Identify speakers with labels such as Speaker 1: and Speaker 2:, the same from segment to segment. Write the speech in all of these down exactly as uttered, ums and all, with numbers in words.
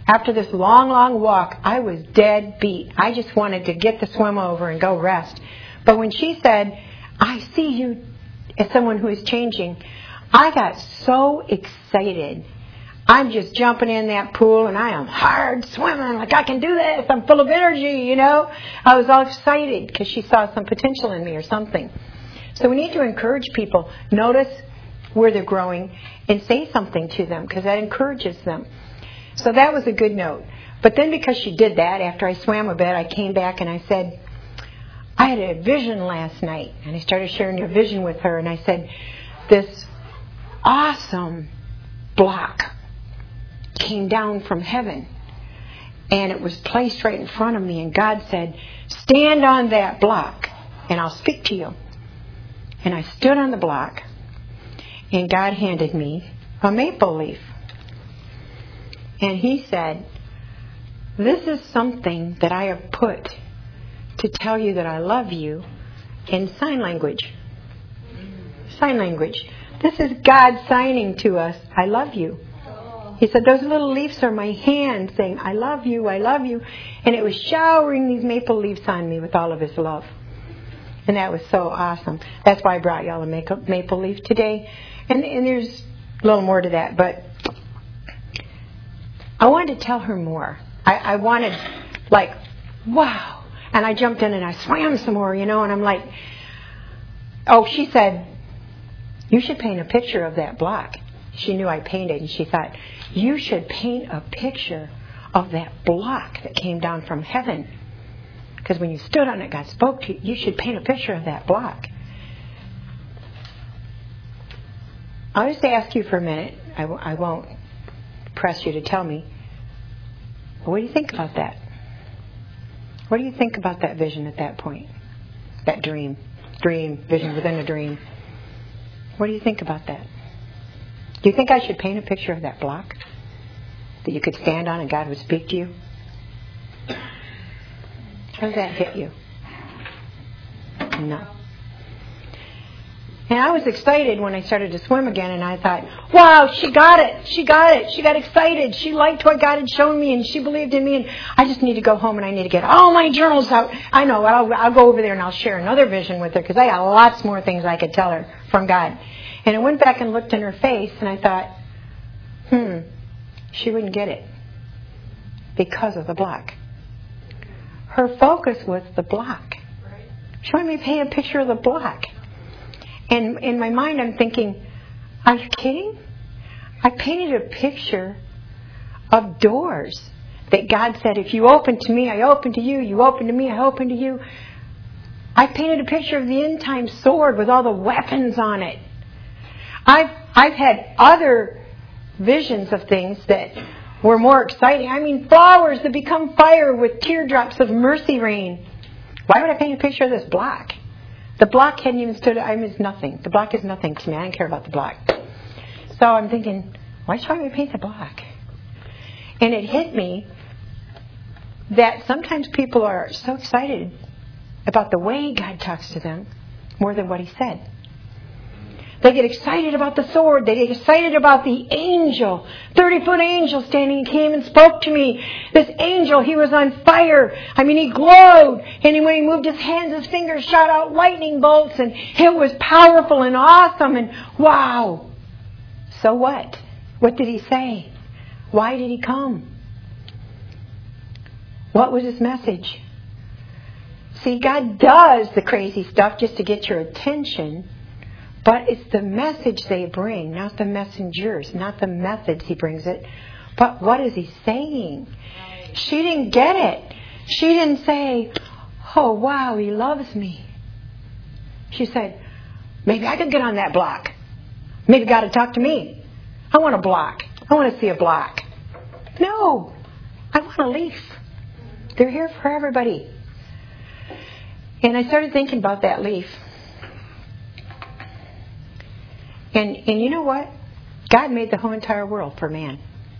Speaker 1: After this long, long walk, I was dead beat. I just wanted to get the swim over and go rest. But when she said, I see you as someone who is changing, I got so excited. I'm just jumping in that pool and I am hard swimming, like I can do this. I'm full of energy, you know. I was all excited because she saw some potential in me or something. So we need to encourage people. Notice where they're growing and say something to them because that encourages them. So that was a good note. But then because she did that, after I swam a bit, I came back and I said, I had a vision last night. And I started sharing a vision with her. And I said, this awesome block came down from heaven. And it was placed right in front of me. And God said, stand on that block and I'll speak to you. And I stood on the block. And God handed me a maple leaf. And He said, this is something that I have put to tell you that I love you in sign language. Sign language. This is God signing to us, I love you. He said, those little leaves are my hands saying, I love you, I love you. And it was showering these maple leaves on me with all of His love. And that was so awesome. That's why I brought y'all a maple leaf today. And, and there's a little more to that, but I wanted to tell her more. I, I wanted, like, wow. And I jumped in and I swam some more, you know, and I'm like, oh, she said, you should paint a picture of that block. She knew I painted, and she thought, you should paint a picture of that block that came down from heaven. Because when you stood on it, God spoke to you. You should paint a picture of that block. I'll just ask you for a minute. I, w- I won't press you to tell me. But what do you think about that? What do you think about that vision at that point? That dream. Dream. Vision within a dream. What do you think about that? Do you think I should paint a picture of that block that you could stand on and God would speak to you? How does that hit you? No. And I was excited when I started to swim again, and I thought, wow, she got it. She got it. She got excited. She liked what God had shown me, and she believed in me, and I just need to go home and I need to get all my journals out. I know, I'll, I'll go over there and I'll share another vision with her because I got lots more things I could tell her from God. And I went back and looked in her face, and I thought, hmm, she wouldn't get it because of the block. Her focus was the block. She wanted me to paint a picture of the block. And in my mind, I'm thinking, are you kidding? I painted a picture of doors that God said, if you open to me, I open to you. You open to me, I open to you. I painted a picture of the end time sword with all the weapons on it. I've, I've had other visions of things that were more exciting. I mean, flowers that become fire with teardrops of mercy rain. Why would I paint a picture of this block? The block hadn't even stood. I mean, it's nothing. The block is nothing to me. I don't care about the block. So I'm thinking, why should I paint the block? And it hit me that sometimes people are so excited about the way God talks to them more than what He said. They get excited about the sword. They get excited about the angel. thirty-foot angel standing came and spoke to me. This angel, he was on fire. I mean, he glowed. And when he moved his hands, his fingers shot out lightning bolts. And it was powerful and awesome. And wow. So what? What did he say? Why did he come? What was his message? See, God does the crazy stuff just to get your attention. But it's the message they bring, not the messengers, not the methods He brings it. But what is He saying? She didn't get it. She didn't say, oh, wow, He loves me. She said, maybe I could get on that block. Maybe God will talk to me. I want a block. I want to see a block. No, I want a leaf. They're here for everybody. And I started thinking about that leaf. And and you know what? God made the whole entire world for man.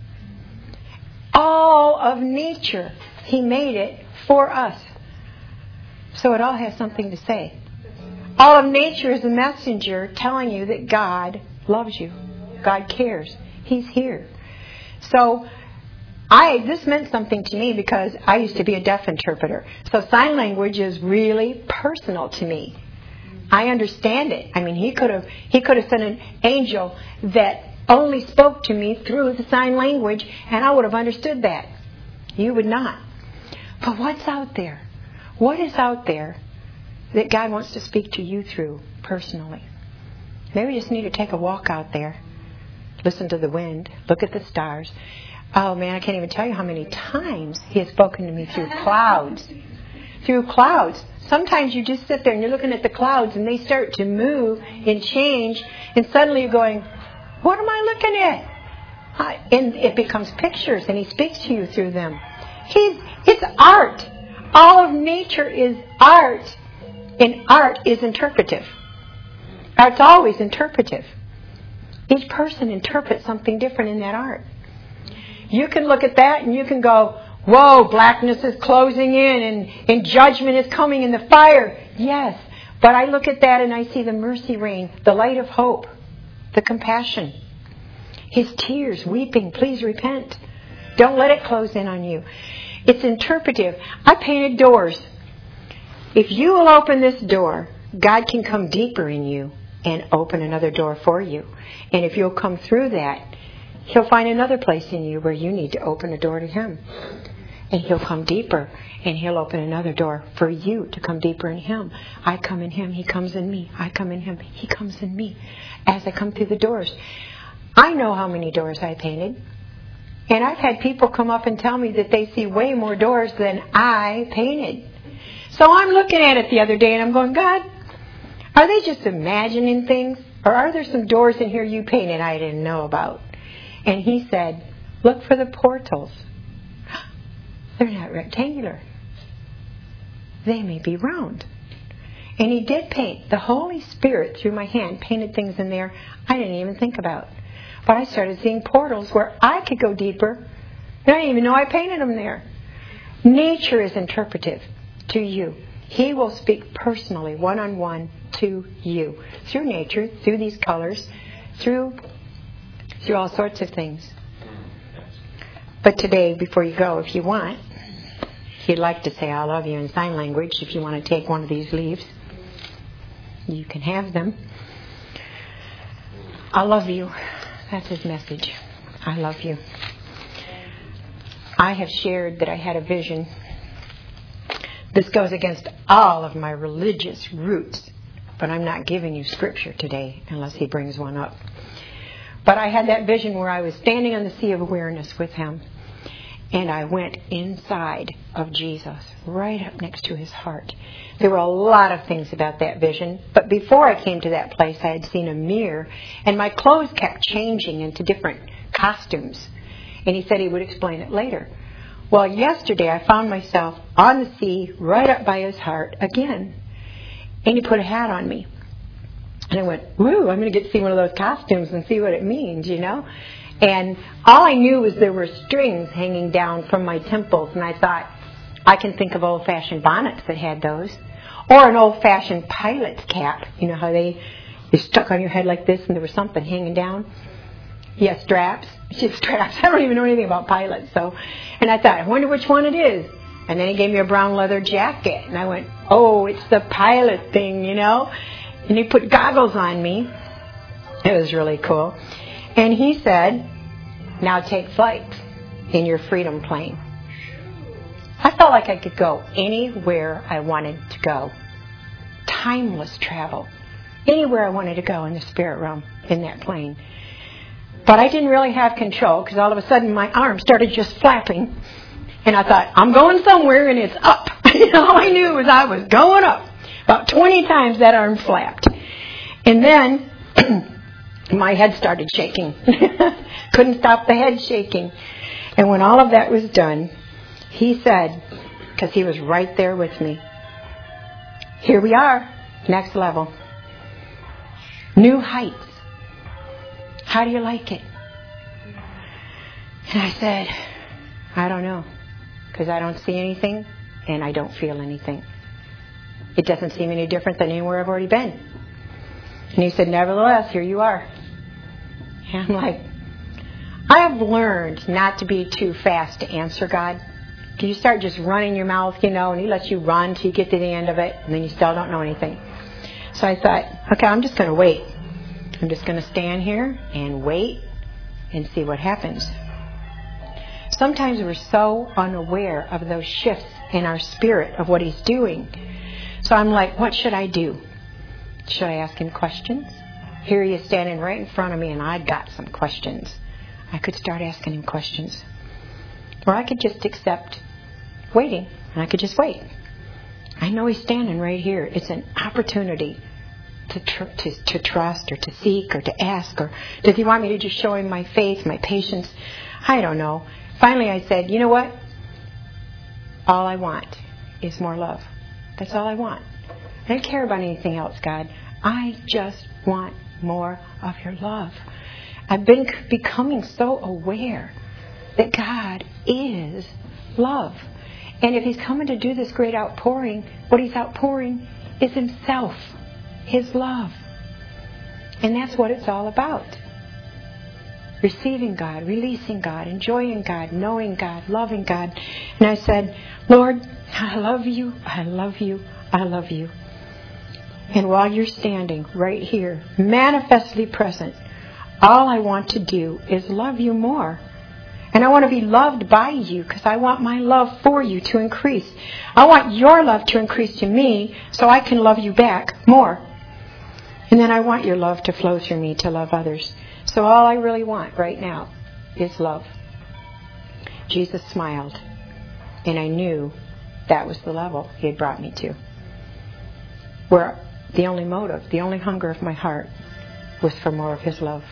Speaker 1: All of nature, He made it for us. So it all has something to say. All of nature is a messenger telling you that God loves you. God cares. He's here. So I this meant something to me because I used to be a deaf interpreter. So sign language is really personal to me. I understand it. I mean, he could have he could have sent an angel that only spoke to me through the sign language, and I would have understood that. You would not. But what's out there? What is out there that God wants to speak to you through personally? Maybe you just need to take a walk out there. Listen to the wind. Look at the stars. Oh, man, I can't even tell you how many times He has spoken to me through clouds. Through clouds. Sometimes you just sit there and you're looking at the clouds and they start to move and change, and suddenly you're going, what am I looking at? And it becomes pictures, and He speaks to you through them. He's, it's art. All of nature is art, and art is interpretive. Art's always interpretive. Each person interprets something different in that art. You can look at that and you can go, whoa, blackness is closing in and, and judgment is coming in the fire. Yes, but I look at that and I see the mercy rain, the light of hope, the compassion. His tears, weeping, please repent. Don't let it close in on you. It's interpretive. I painted doors. If you will open this door, God can come deeper in you and open another door for you. And if you'll come through that, He'll find another place in you where you need to open a door to Him. And He'll come deeper, and He'll open another door for you to come deeper in Him. I come in Him, He comes in me. I come in Him, He comes in me. As I come through the doors. I know how many doors I painted. And I've had people come up and tell me that they see way more doors than I painted. So I'm looking at it the other day and I'm going, God, are they just imagining things? Or are there some doors in here you painted I didn't know about? And He said, look for the portals. They're not rectangular. They may be round. And He did paint. The Holy Spirit, through my hand, painted things in there I didn't even think about. But I started seeing portals where I could go deeper. And I didn't even know I painted them there. Nature is interpretive to you. He will speak personally, one-on-one, to you. Through nature, through these colors, through, through all sorts of things. But today, before you go, if you want, if you'd like to say I love you in sign language, if you want to take one of these leaves, you can have them. I love you. That's His message. I love you. I have shared that I had a vision. This goes against all of my religious roots, but I'm not giving you scripture today unless He brings one up. But I had that vision where I was standing on the sea of awareness with Him, and I went inside of Jesus, right up next to His heart. There were a lot of things about that vision, but before I came to that place, I had seen a mirror, and my clothes kept changing into different costumes. And He said He would explain it later. Well, yesterday I found myself on the sea, right up by His heart again. And He put a hat on me. And I went, woo, I'm going to get to see one of those costumes and see what it means, you know. And all I knew was there were strings hanging down from my temples. And I thought, I can think of old-fashioned bonnets that had those. Or an old-fashioned pilot's cap. You know how they, they stuck on your head like this and there was something hanging down? Yes, straps. Just straps. I don't even know anything about pilots. So, and I thought, I wonder which one it is. And then He gave me a brown leather jacket. And I went, oh, it's the pilot thing, you know. And He put goggles on me. It was really cool. And He said, now take flight in your freedom plane. I felt like I could go anywhere I wanted to go. Timeless travel. Anywhere I wanted to go in the spirit realm in that plane. But I didn't really have control because all of a sudden my arm started just flapping. And I thought, I'm going somewhere and it's up. All I knew was I was going up. About twenty times that arm flapped. And then my head started shaking. Couldn't stop the head shaking. And when all of that was done, He said, because He was right there with me, here we are, next level. New heights. How do you like it? And I said, I don't know. Because I don't see anything and I don't feel anything. It doesn't seem any different than anywhere I've already been. And He said, nevertheless, here you are. And I'm like, I have learned not to be too fast to answer God. You start just running your mouth, you know, and He lets you run till you get to the end of it, and then you still don't know anything. So I thought, okay, I'm just going to wait. I'm just going to stand here and wait and see what happens. Sometimes we're so unaware of those shifts in our spirit of what He's doing. So I'm like, what should I do? Should I ask Him questions? Here He is standing right in front of me, and I've got some questions. I could start asking Him questions. Or I could just accept waiting, and I could just wait. I know He's standing right here. It's an opportunity to, tr- to to trust or to seek or to ask. Or does He want me to just show Him my faith, my patience? I don't know. Finally, I said, you know what? All I want is more love. That's all I want. I don't care about anything else, God. I just want more of your love. I've been becoming so aware that God is love. And if He's coming to do this great outpouring, what He's outpouring is Himself, His love. And that's what it's all about. Receiving God, releasing God, enjoying God, knowing God, loving God. And I said, Lord, I love you, I love you, I love you. And while you're standing right here, manifestly present, all I want to do is love you more. And I want to be loved by you because I want my love for you to increase. I want your love to increase to me so I can love you back more. And then I want your love to flow through me to love others. So all I really want right now is love. Jesus smiled, and I knew that was the level He had brought me to. Where the only motive, the only hunger of my heart was for more of His love.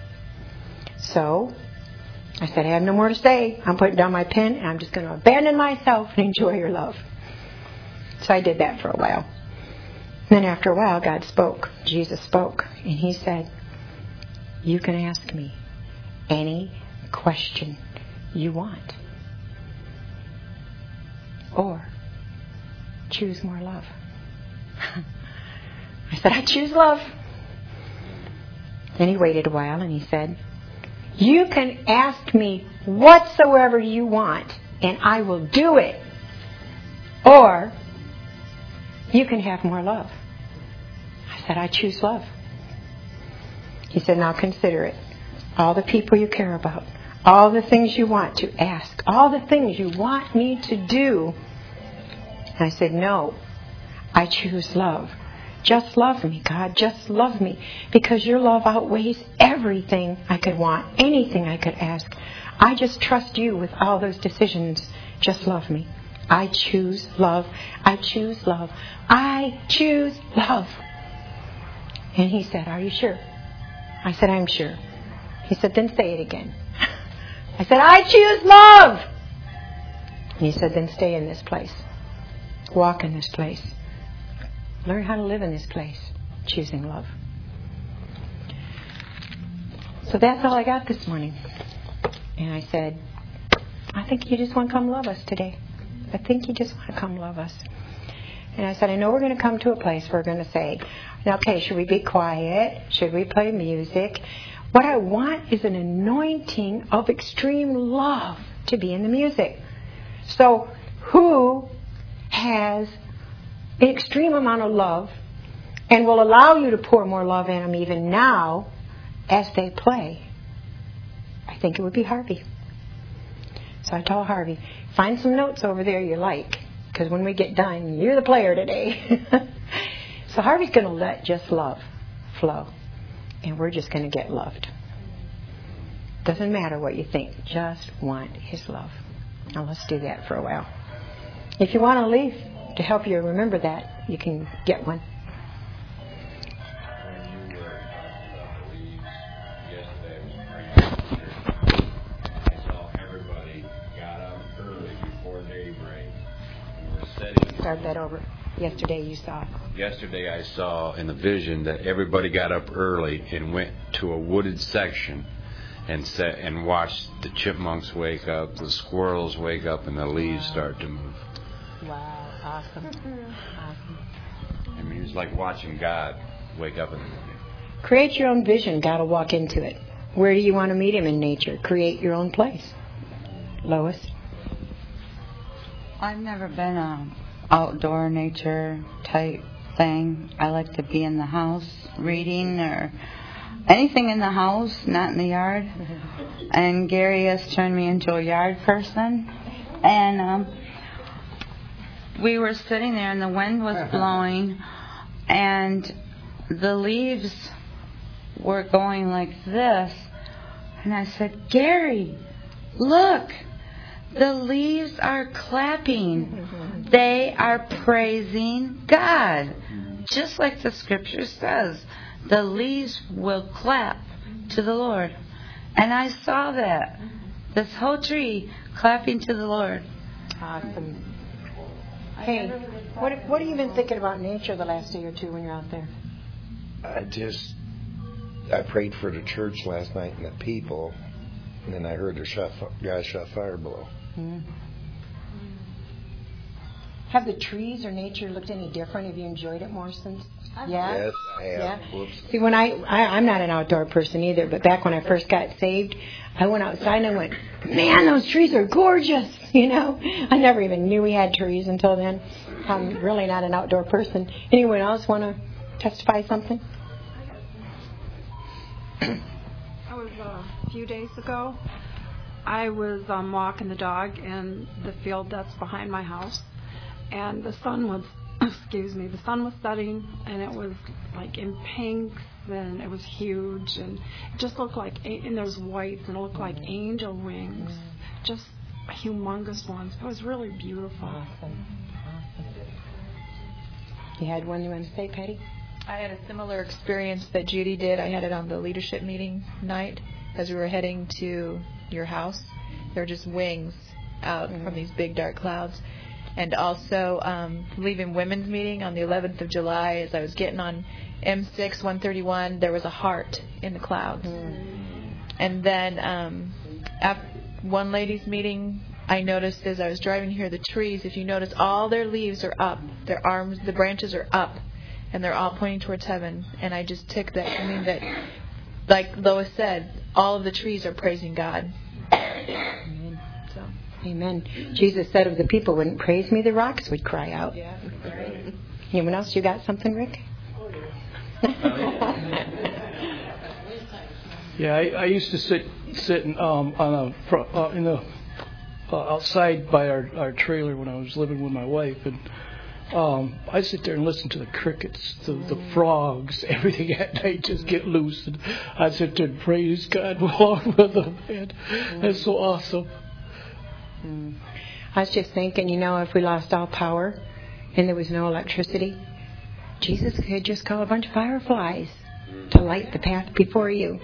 Speaker 1: So I said, I have no more to say. I'm putting down my pen, and I'm just going to abandon myself and enjoy your love. So I did that for a while. Then after a while, God spoke. Jesus spoke, and He said, you can ask me any question you want. Or choose more love. I said, I choose love. Then He waited a while, and He said, you can ask me whatsoever you want, and I will do it. Or you can have more love. I said, I choose love. He said, now consider it. All the people you care about, all the things you want to ask, all the things you want me to do. And I said, no, I choose love. Just love me, God. Just love me. Because your love outweighs everything I could want, anything I could ask. I just trust you with all those decisions. Just love me. I choose love. I choose love. I choose love. And He said, are you sure? I said, I'm sure. He said, then say it again. I said, I choose love. And He said, then stay in this place. Walk in this place. Learn how to live in this place, choosing love. So that's all I got this morning. And I said, I think you just want to come love us today. I think you just want to come love us. And I said, I know we're going to come to a place where we're going to say, okay, should we be quiet? Should we play music? What I want is an anointing of extreme love to be in the music. So who has an extreme amount of love and will allow you to pour more love in them even now as they play? I think it would be Harvey. So I told Harvey, find some notes over there you like, because when we get done, you're the player today. So Harvey's going to let just love flow, and we're just going to get loved. Doesn't matter what you think, just want His love. Now let's do that for a while. If you want a leaf to help you remember that, you can get one.
Speaker 2: When you were talking about the leaves yesterday, I saw everybody got up early before daybreak and were setting.
Speaker 1: Start that over. Yesterday you saw.
Speaker 2: Yesterday I saw in the vision that everybody got up early and went to a wooded section and sat and watched the chipmunks wake up, the squirrels wake up, and the leaves start to move.
Speaker 1: Wow, awesome. Awesome.
Speaker 2: I mean, it's like watching God wake up in the morning.
Speaker 1: Create your own vision. God will walk into it. Where do you want to meet him in nature? Create your own place. Lois?
Speaker 3: I've never been a outdoor nature type thing. I like to be in the house reading or anything in the house, not in the yard. And Gary has turned me into a yard person. And um, we were sitting there and the wind was blowing and the leaves were going like this. And I said, Gary, look, the leaves are clapping. They are praising God. Just like the scripture says, the leaves will clap to the Lord. And I saw that. This whole tree clapping to the Lord.
Speaker 1: Awesome. Hey, what, what have you been thinking about nature the last day or two when you're out there?
Speaker 4: I just, I prayed for the church last night and the people, and then I heard the shot, guys shot fire below.
Speaker 1: Hmm. Have the trees or nature looked any different? Have you enjoyed it more since? Yeah?
Speaker 4: Yes, I have.
Speaker 1: Yeah.
Speaker 4: Whoops.
Speaker 1: See, when I, I, I'm not an outdoor person either, but back when I first got saved, I went outside and I went, man, those trees are gorgeous, you know. I never even knew we had trees until then. I'm really not an outdoor person. Anyone else want to testify something?
Speaker 5: I was uh, a few days ago. I was um, walking the dog in the field that's behind my house, and the sun was, excuse me, the sun was setting, and it was like in pinks, and it was huge, and it just looked like, and there's whites, and it looked like angel wings, just humongous ones. It was really beautiful.
Speaker 1: Awesome. Awesome. You had one you want to say, Patty?
Speaker 6: I had a similar experience that Judy did. I had it on the leadership meeting night as we were heading to your house. There were just wings out mm-hmm. from these big dark clouds. And also um, leaving women's meeting on the eleventh of July, as I was getting on M six one thirty-one, there was a heart in the clouds. Mm-hmm. And then um, at one ladies' meeting, I noticed as I was driving here, the trees, if you notice, all their leaves are up. Their arms, the branches are up. And they're all pointing towards heaven. And I just took that to mean that, like Lois said, all of the trees are praising God.
Speaker 1: Amen. So. Amen. Jesus said if the people wouldn't praise me, the rocks would cry out.
Speaker 6: Yeah.
Speaker 1: Anyone else? You got something, Rick?
Speaker 7: Yeah, I, I used to sit sit um, on a uh, in the uh, outside by our, our trailer when I was living with my wife, and um, I sit there and listen to the crickets, the, the frogs, everything at night just get loose, and I sit there and praise God along with them. Man, that's so awesome.
Speaker 1: Mm. I was just thinking, you know, if we lost all power and there was no electricity, Jesus could just call a bunch of fireflies to light the path before you.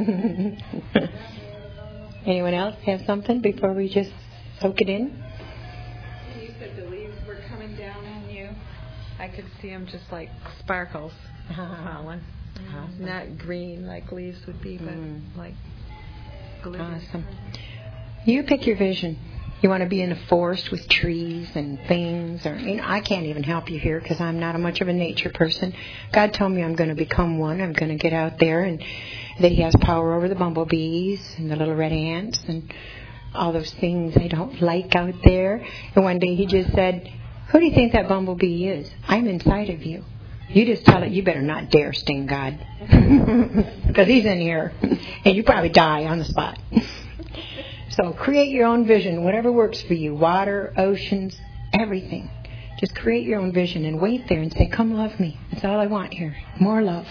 Speaker 1: Anyone else have something before we just soak it in?
Speaker 6: You said the leaves were coming down on you. I could see them just like sparkles falling.
Speaker 1: Awesome.
Speaker 6: Not green like leaves would be, but mm. like glitter.
Speaker 1: Awesome. You pick your vision. You want to be in a forest with trees and things, or you know, I can't even help you here because I'm not a much of a nature person. God told me I'm going to become one. I'm going to get out there, and that He has power over the bumblebees and the little red ants and all those things I don't like out there. And one day He just said, "Who do you think that bumblebee is? I'm inside of you. You just tell it you better not dare sting God because He's in here, and you probably die on the spot." So create your own vision, whatever works for you. Water, oceans, everything. Just create your own vision and wait there and say, "Come love me. That's all I want here. More love."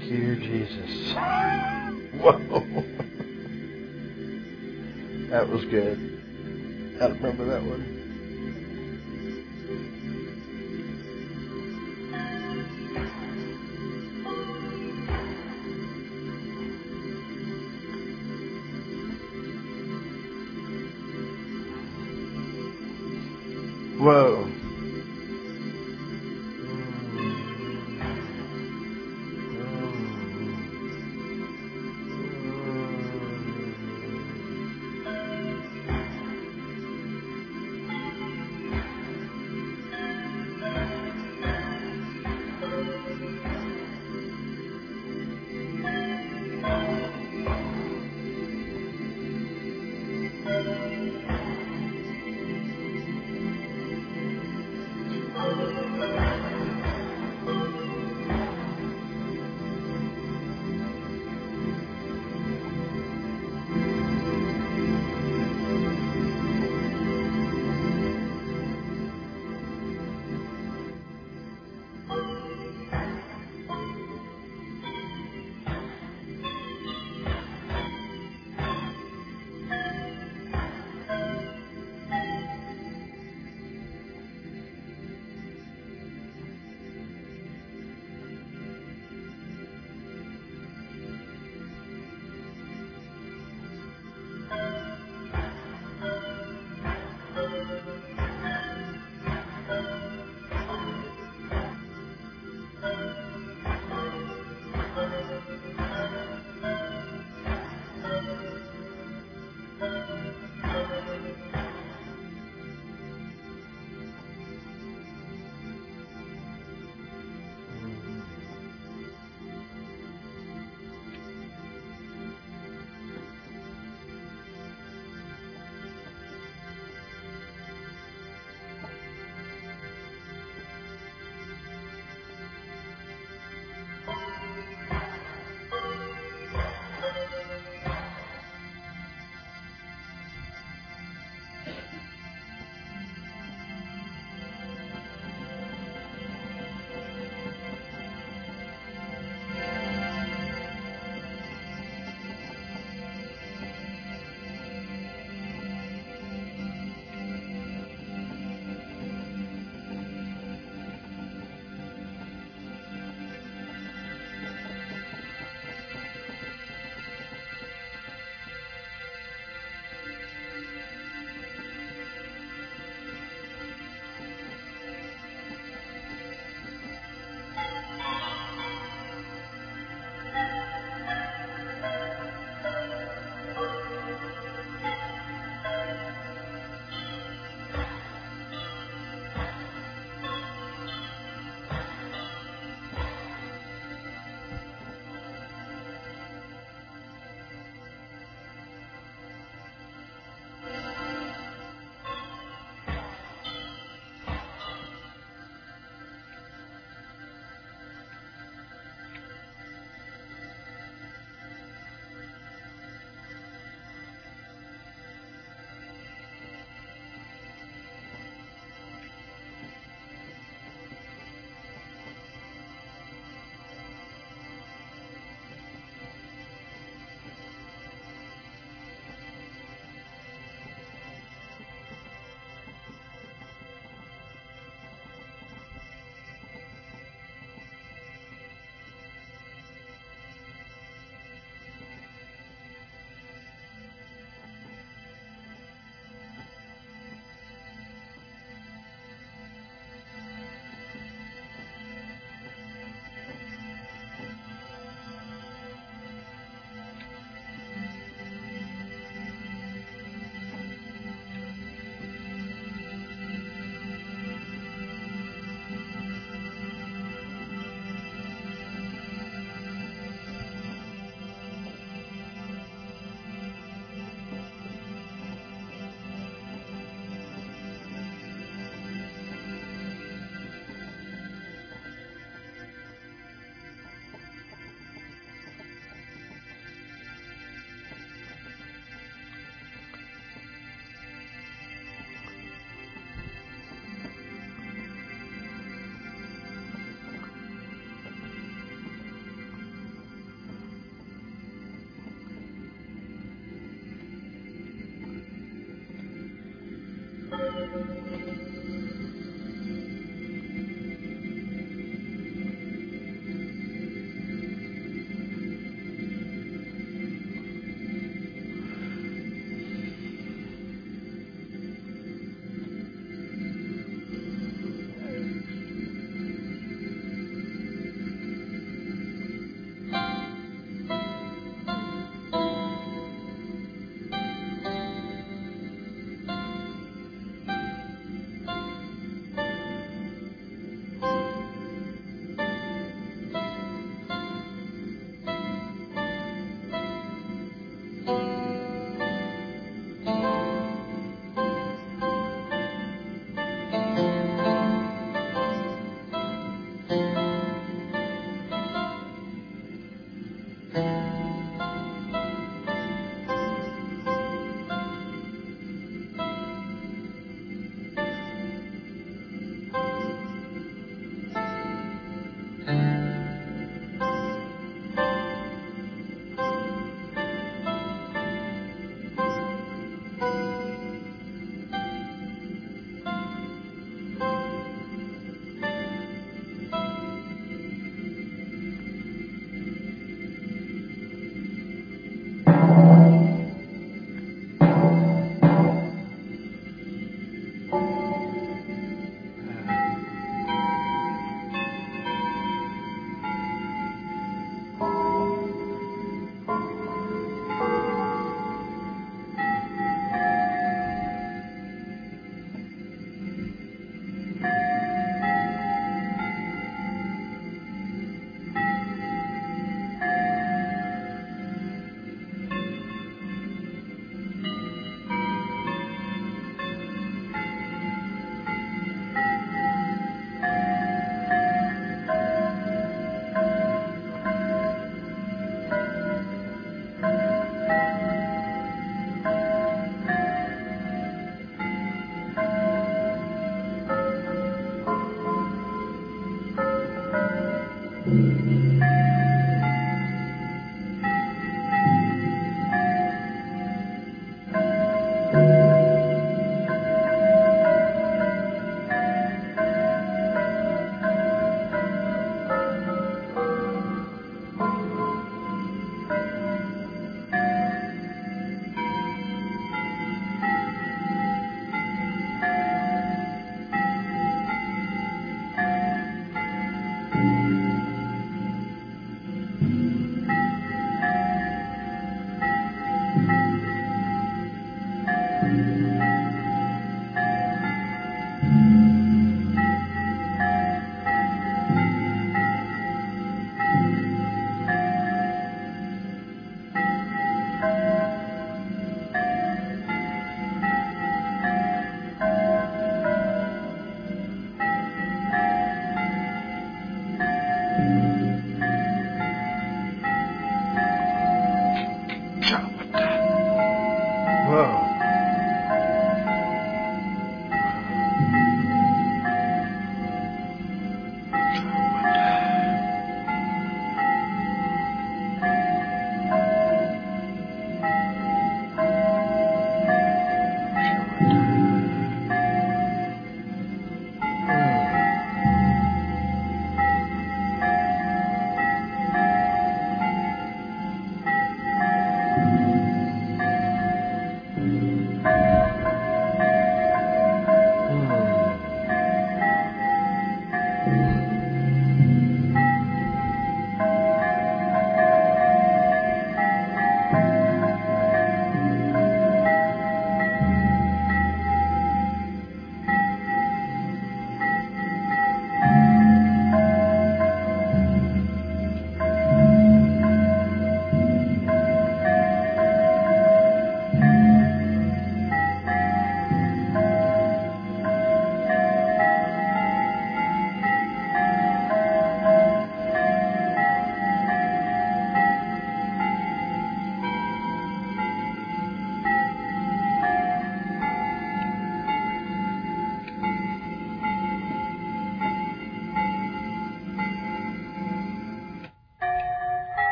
Speaker 8: Thank you, Jesus. Whoa. That was good. I remember that one. Whoa.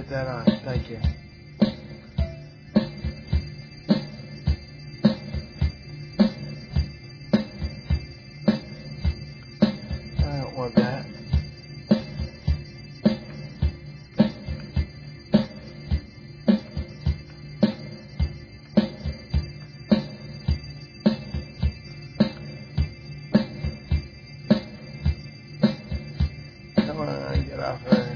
Speaker 8: get that on. Thank you. I don't want that. Come on, get off her.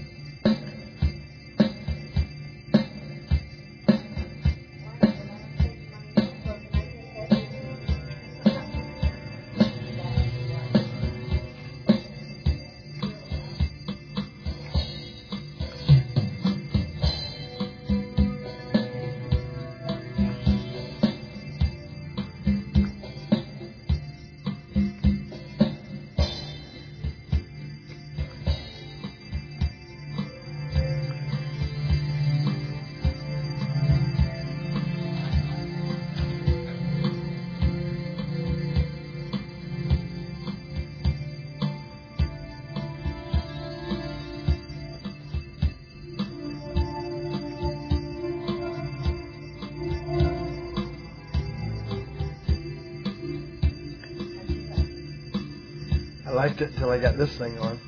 Speaker 8: I liked it until I got this thing on.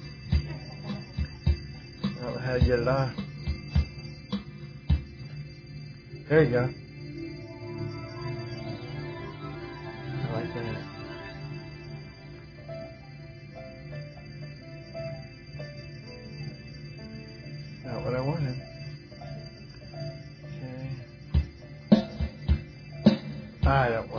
Speaker 8: I don't know how to get it on. There you go. I like that. Not what I wanted. Okay. I don't